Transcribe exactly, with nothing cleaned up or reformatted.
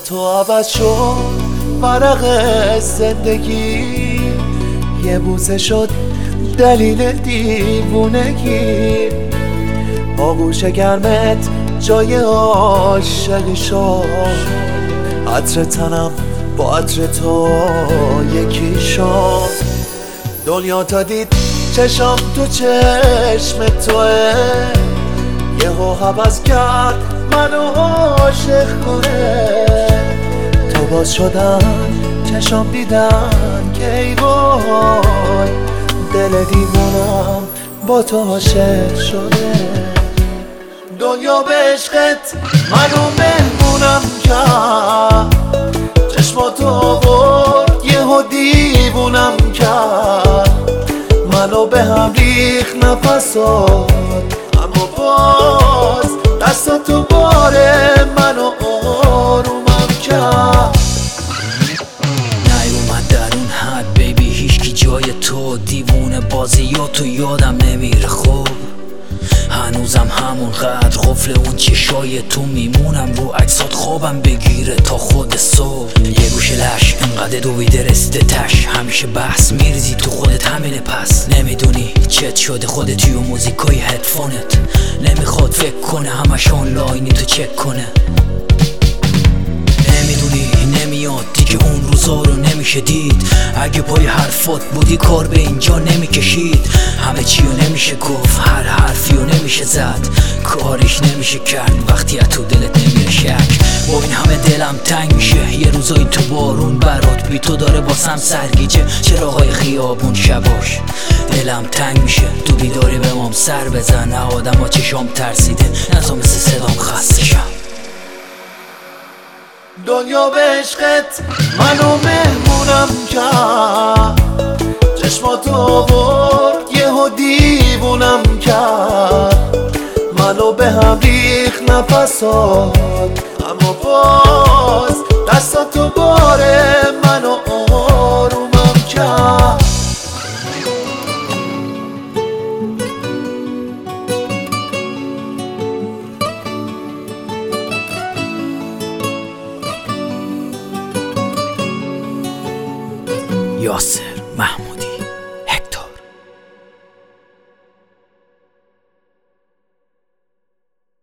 تو عوض شد ورق زندگی، یه بوسه شد دلیل دیوونگی. آغوش گرمت جای عاشقی شد، عطر تنم با عطر تو یکی شد. دنیا تا دید چشم تو چشم توه، یهو حوض کرد منو عاشق کنه. تو باز شدن چشم دیدن که ای وای، دل دیوونم با تو عاشق شده. دنیا به عشقت منو مهمونم کرد، چشماتو آورد یهو دیوونم کرد. منو به هم ریخ نفسات، اما باز دستاتو باره منو آرومم کرد. نیومد در اون حد بیبی هیچکی جای تو، دیوونه بازیاتو یادم نمیره. خوب هنوزم همون قدر قفل اون چشای تو میمونم، رو عکسات خوابم بگیره تا خود صبح. یه گوشه لش انقدر دویده رسته تش، همیشه بحث میرزی تو خودت همینه. پس نمیدونی چت شده خودت توی موزیکای هدفونت، نمیخواد فکر کنه همش آنلاینی تو چک کنه. نمیدونی نمیاد دیگه اون روزا رو نمیشه دید، اگه پای حرفات بودی کار به اینجا نمیکشید. همه چی رو نمیشه گفت، هر حرفی رو نمیشه زد، کارش نمیشه کرد وقتی از تو دلت نمیره شک. با این همه دلم تنگ میشه، یه روزایی تو بارون برات بی تو داره باسم سرگیجه. چراغای خیابون شباش دلم تنگ میشه، تو بیداری به مام سر بزن. نه آدم ها چشام ترسیده، نه تا مثل صدام خسته شم. دنیا به عشقت منو مهمونم کرد، چشماتو آورد یهو دیوونم کرد. منو به هم ریخ نفسات، اما باز دستاتو باره منو آرومم کرد. یاسر